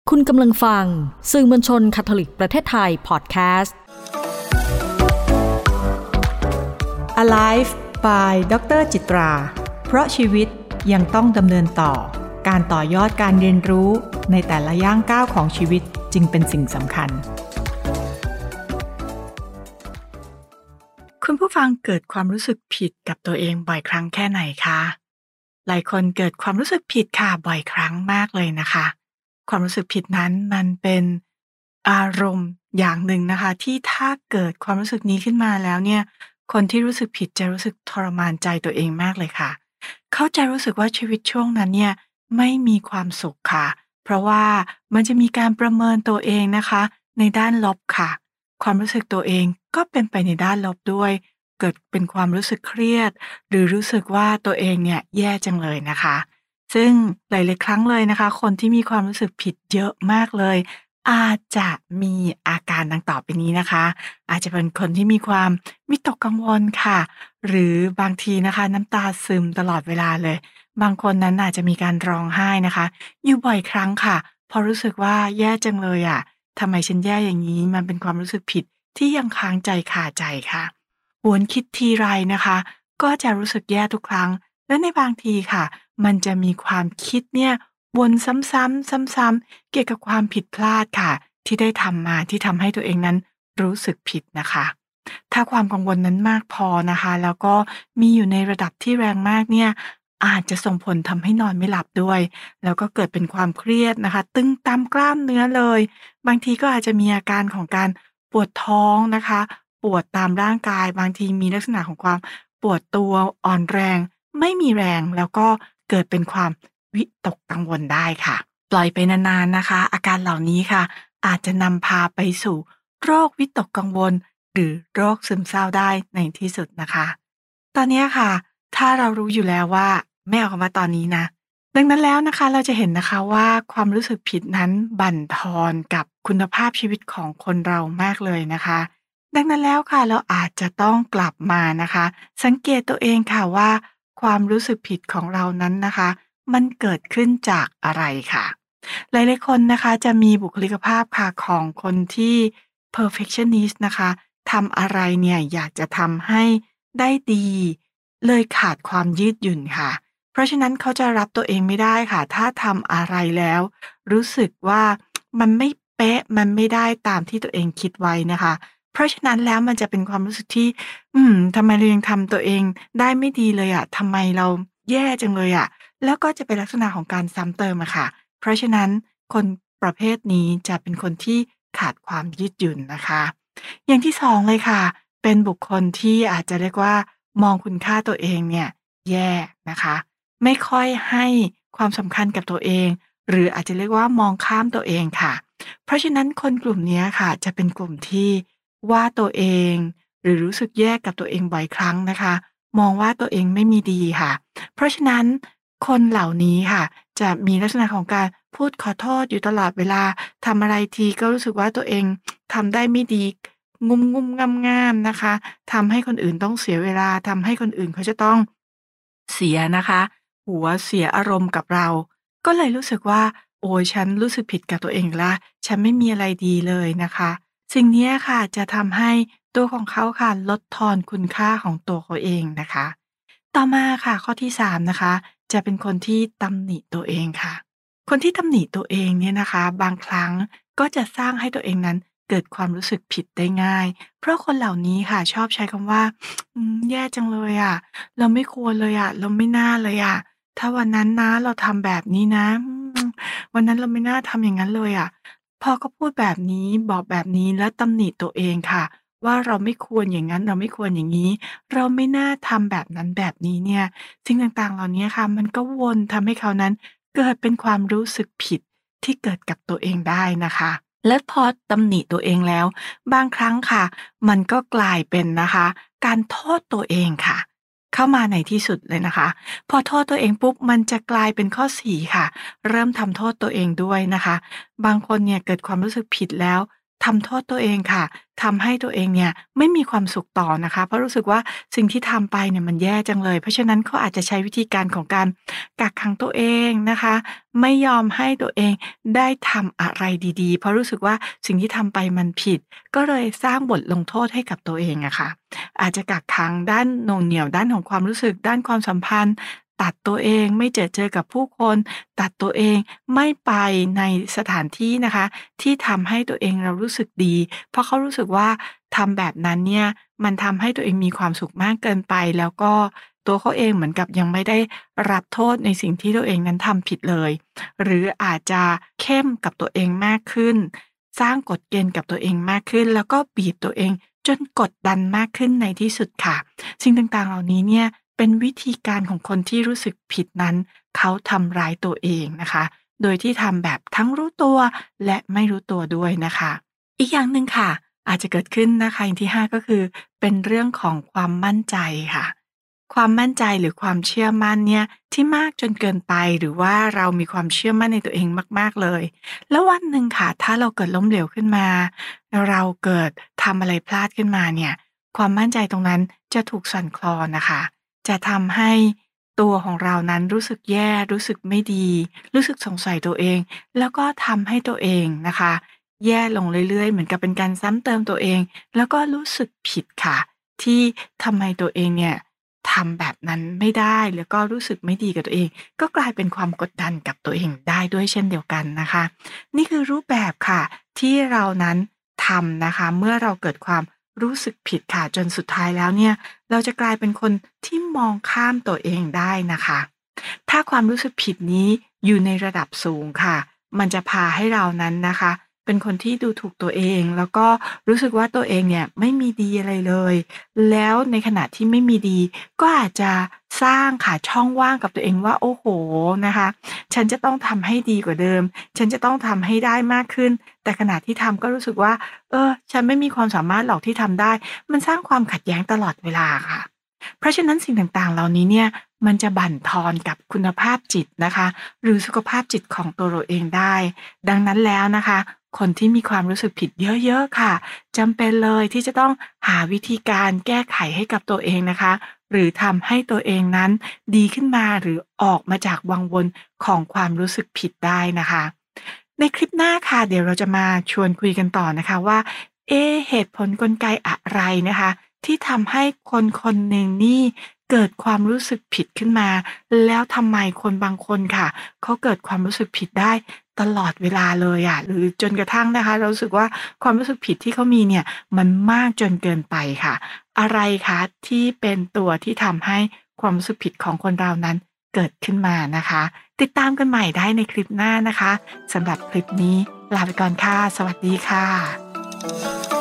คุณกำลังฟังสื่อมวลชนคาทอลิกประเทศไทยพอดแคสต์ Alive by ดร.จิตรา เพราะชีวิตยังต้องดำเนินต่อการต่อยอดการเรียนรู้ในแต่ละย่างก้าวของชีวิตจึงเป็นสิ่งสำคัญคุณผู้ฟังเกิดความรู้สึกผิดกับตัวเองบ่อยครั้งแค่ไหนคะหลายคนเกิดความรู้สึกผิดค่ะบ่อยครั้งมากเลยนะคะความรู้สึกผิดนั้นมันเป็นอารมณ์อย่างหนึ่งนะคะที่ถ้าเกิดความรู้สึกนี้ขึ้นมาแล้วเนี่ยคนที่รู้สึกผิดจะรู้สึกทรมานใจตัวเองมากเลยค่ะเขาจะรู้สึกว่าชีวิตช่วงนั้นเนี่ยไม่มีความสุขค่ะเพราะว่ามันจะมีการประเมินตัวเองนะคะในด้านลบค่ะความรู้สึกตัวเองก็เป็นไปในด้านลบด้วยเกิดเป็นความรู้สึกเครียดหรือรู้สึกว่าตัวเองเนี่ยแย่จังเลยนะคะซึ่งหลายๆครั้งเลยนะคะคนที่มีความรู้สึกผิดเยอะมากเลยอาจจะมีอาการดังต่อไปนี้นะคะอาจจะเป็นคนที่มีความวิตกกังวลค่ะหรือบางทีนะคะน้ำตาซึมตลอดเวลาเลยบางคนนั้นอาจจะมีการร้องไห้นะคะอยู่บ่อยครั้งค่ะพอรู้สึกว่าแย่จังเลยอะทำไมฉันแย่อย่างนี้มันเป็นความรู้สึกผิดที่ยังค้างใจคาใจค่ะหวนคิดทีไรนะคะก็จะรู้สึกแย่ทุกครั้งและในบางทีค่ะมันจะมีความคิดเนี่ยวนซ้ำๆซ้ำๆเกี่ยวกับความผิดพลาดค่ะที่ได้ทำมาที่ทำให้ตัวเองนั้นรู้สึกผิดนะคะถ้าความกังวลนั้นมากพอนะคะแล้วก็มีอยู่ในระดับที่แรงมากเนี่ยอาจจะส่งผลทำให้นอนไม่หลับด้วยแล้วก็เกิดเป็นความเครียดนะคะตึงตามกล้ามเนื้อเลยบางทีก็อาจจะมีอาการของการปวดท้องนะคะปวดตามร่างกายบางทีมีลักษณะของความปวดตัวอ่อนแรงไม่มีแรงแล้วก็เกิดเป็นความวิตกกังวลได้ค่ะปล่อยไปนานๆนะคะอาการเหล่านี้ค่ะอาจจะนำพาไปสู่โรควิตกกังวลหรือโรคซึมเศร้าได้ในที่สุดนะคะตอนนี้ค่ะถ้าเรารู้อยู่แล้วว่าไม่เอามาตอนนี้นะดังนั้นแล้วนะคะเราจะเห็นนะคะว่าความรู้สึกผิดนั้นบั่นทอนกับคุณภาพชีวิตของคนเรามากเลยนะคะดังนั้นแล้วค่ะเราอาจจะต้องกลับมานะคะสังเกตตัวเองค่ะว่าความรู้สึกผิดของเรานั้นนะคะมันเกิดขึ้นจากอะไรค่ะหลายๆคนนะคะจะมีบุคลิกภาพค่ะของคนที่ perfectionist นะคะทำอะไรเนี่ยอยากจะทำให้ได้ดีเลยขาดความยืดหยุ่นค่ะเพราะฉะนั้นเขาจะรับตัวเองไม่ได้ค่ะถ้าทำอะไรแล้วรู้สึกว่ามันไม่เป๊ะมันไม่ได้ตามที่ตัวเองคิดไว้นะคะเพราะฉะนั้นแล้วมันจะเป็นความรู้สึกที่ทำไมเรายังทำตัวเองได้ไม่ดีเลยอะทำไมเราแย่จังเลยอะแล้วก็จะเป็นลักษณะของการซ้ำเติมอะค่ะเพราะฉะนั้นคนประเภทนี้จะเป็นคนที่ขาดความยืดหยุ่นนะคะอย่างที่2เลยค่ะเป็นบุคคลที่อาจจะเรียกว่ามองคุณค่าตัวเองเนี่ยแย่นะคะไม่ค่อยให้ความสำคัญกับตัวเองหรืออาจจะเรียกว่ามองข้ามตัวเองค่ะเพราะฉะนั้นคนกลุ่มนี้ค่ะจะเป็นกลุ่มที่ว่าตัวเองหรือรู้สึกแย่กับตัวเองบ่อยครั้งนะคะมองว่าตัวเองไม่มีดีค่ะเพราะฉะนั้นคนเหล่านี้ค่ะจะมีลักษณะของการพูดขอโทษอยู่ตลอดเวลาทำอะไรทีก็รู้สึกว่าตัวเองทำได้ไม่ดีงุ่มๆง่ามๆนะคะทำให้คนอื่นต้องเสียเวลาทำให้คนอื่นเขาจะต้องเสียนะคะหัวเสียอารมณ์กับเราก็เลยรู้สึกว่าโอ๊ยฉันรู้สึกผิดกับตัวเองอีกแล้วฉันไม่มีอะไรดีเลยนะคะสิ่งเนี้ยค่ะจะทำให้ตัวของเขาค่ะลดทอนคุณค่าของตัวเขาเองนะคะต่อมาค่ะข้อที่3นะคะจะเป็นคนที่ตำหนิตัวเองค่ะคนที่ตำหนิตัวเองเนี่ยนะคะบางครั้งก็จะสร้างให้ตัวเองนั้นเกิดความรู้สึกผิดได้ง่ายเพราะคนเหล่านี้ค่ะชอบใช้คำว่าแย่จังเลยอะเราไม่ควรเลยอะเราไม่น่าเลยอะถ้าวันนั้นนะเราทำแบบนี้นะวันนั้นเราไม่น่าทำอย่างนั้นเลยอะพอเขาพูดแบบนี้บอกแบบนี้แล้วตำหนิตัวเองค่ะว่าเราไม่ควรอย่างนั้นเราไม่ควรอย่างงี้เราไม่น่าทำแบบนั้นแบบนี้เนี่ยสิ่งต่างๆเหล่านี้ค่ะมันก็วนทำให้เขานั้นเกิดเป็นความรู้สึกผิดที่เกิดกับตัวเองได้นะคะและพอตำหนิตัวเองแล้วบางครั้งค่ะมันก็กลายเป็นนะคะการโทษตัวเองค่ะเข้ามาในที่สุดเลยนะคะพอโทษตัวเองปุ๊บมันจะกลายเป็นข้อ4ค่ะเริ่มทำโทษตัวเองด้วยนะคะบางคนเนี่ยเกิดความรู้สึกผิดแล้วทำโทษตัวเองค่ะทำให้ตัวเองเนี่ยไม่มีความสุขต่อนะคะเพราะรู้สึกว่าสิ่งที่ทำไปเนี่ยมันแย่จังเลยเพราะฉะนั้นเขาอาจจะใช้วิธีการของการกักขังตัวเองนะคะไม่ยอมให้ตัวเองได้ทำอะไรดีๆเพราะรู้สึกว่าสิ่งที่ทำไปมันผิดก็เลยสร้างบทลงโทษให้กับตัวเองอะค่ะอาจจะกักขังด้านโหน่งเหนี่ยวด้านของความรู้สึกด้านความสัมพันธ์ตัดตัวเองไม่เจอกับผู้คนตัดตัวเองไม่ไปในสถานที่นะคะที่ทำให้ตัวเองเรารู้สึกดีเพราะเขารู้สึกว่าทำแบบนั้นเนี่ยมันทำให้ตัวเองมีความสุขมากเกินไปแล้วก็ตัวเขาเองเหมือนกับยังไม่ได้รับโทษในสิ่งที่ตัวเองนั้นทำผิดเลยหรืออาจจะเข้มกับตัวเองมากขึ้นสร้างกฎเกณฑ์กับตัวเองมากขึ้นแล้วก็บีบตัวเองจนกดดันมากขึ้นในที่สุดค่ะสิ่งต่างๆเหล่านี้เนี่ยเป็นวิธีการของคนที่รู้สึกผิดนั้นเขาทำร้ายตัวเองนะคะโดยที่ทำแบบทั้งรู้ตัวและไม่รู้ตัวด้วยนะคะอีกอย่างหนึ่งค่ะอาจจะเกิดขึ้นนะคะอย่างที่5ก็คือเป็นเรื่องของความมั่นใจค่ะความมั่นใจหรือความเชื่อมั่นเนี่ยที่มากจนเกินไปหรือว่าเรามีความเชื่อมั่นในตัวเองมากๆเลยแล้ววันหนึ่งค่ะถ้าเราเกิดล้มเหลวขึ้นมาเราเกิดทำอะไรพลาดขึ้นมาเนี่ยความมั่นใจตรงนั้นจะถูกสั่นคลอนน่ะค่ะ จะทำให้ตัวของเรานั้นรู้สึกแย่รู้สึกไม่ดีรู้สึกสงสัยตัวเองแล้วก็ทำให้ตัวเองนะคะแย่ลงเรื่อยๆเหมือนกับเป็นการซ้ำเติมตัวเองแล้วก็รู้สึกผิดค่ะที่ทำไมตัวเองเนี่ยทำแบบนั้นไม่ได้แล้วก็รู้สึกไม่ดีกับตัวเองก็กลายเป็นความกดดันกับตัวเองได้ด้วยเช่นเดียวกันนะคะนี่คือรูปแบบค่ะที่เรานั้นทำนะคะเมื่อเราเกิดความรู้สึกผิดค่ะจนสุดท้ายแล้วเนี่ย เราจะกลายเป็นคนที่มองข้ามตัวเองได้นะคะ ถ้าความรู้สึกผิดนี้อยู่ในระดับสูงค่ะ มันจะพาให้เรานั้นนะคะ เป็นคนที่ดูถูกตัวเอง แล้วก็รู้สึกว่าตัวเองเนี่ยไม่มีดีอะไรเลย แล้วในขณะที่ไม่มีดีก็อาจจะสร้างค่ะช่องว่างกับตัวเองว่าโอ้โฮนะคะฉันจะต้องทำให้ดีกว่าเดิมฉันจะต้องทำให้ได้มากขึ้นแต่ขณะที่ทำก็รู้สึกว่าฉันไม่มีความสามารถหรอกที่ทำได้มันสร้างความขัดแย้งตลอดเวลาค่ะเพราะฉะนั้นสิ่งต่างๆเหล่านี้เนี่ยมันจะบั่นทอนกับคุณภาพจิตนะคะหรือสุขภาพจิตของตัวเราเองได้ดังนั้นแล้วนะคะคนที่มีความรู้สึกผิดเยอะๆค่ะจำเป็นเลยที่จะต้องหาวิธีการแก้ไขให้กับตัวเองนะคะหรือทำให้ตัวเองนั้นดีขึ้นมาหรือออกมาจากวังวนของความรู้สึกผิดได้นะคะในคลิปหน้าค่ะเดี๋ยวเราจะมาชวนคุยกันต่อนะคะว่าเหตุผลกลไกอะไรนะคะที่ทำให้คนคนหนึ่งนี่เกิดความรู้สึกผิดขึ้นมาแล้วทำไมคนบางคนค่ะเขาเกิดความรู้สึกผิดได้ตลอดเวลาเลยอะหรือจนกระทั่งนะคะเรารู้สึกว่าความรู้สึกผิดที่เขามีเนี่ยมันมากจนเกินไปค่ะอะไรคะที่เป็นตัวที่ทำให้ความรู้สึกผิดของคนเรานั้นเกิดขึ้นมานะคะติดตามกันใหม่ได้ในคลิปหน้านะคะสำหรับคลิปนี้ลาไปก่อนค่ะสวัสดีค่ะ